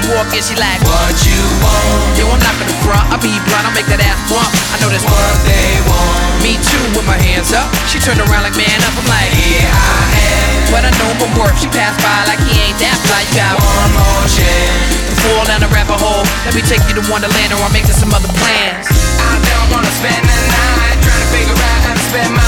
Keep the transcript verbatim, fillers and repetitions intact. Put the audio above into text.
walk in, she like, what you want? Yo, I'm not gonna front, I'll be blunt, I'll make that ass bump. I know that's what they want. Me too, with my hands up. She turned around like, man up, I'm like, yeah, I am. But I know my worth, she passed by like he ain't that fly. You got one more chance to fall down the rabbit hole. Let me take you to Wonderland, or I'll make some other plans. I don't wanna spend the night trying to figure out how to spend my